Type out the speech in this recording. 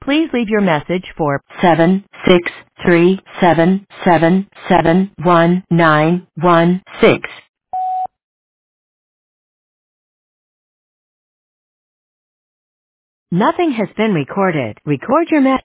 Please leave your message for 76377719116. Nothing has been recorded. Record your message.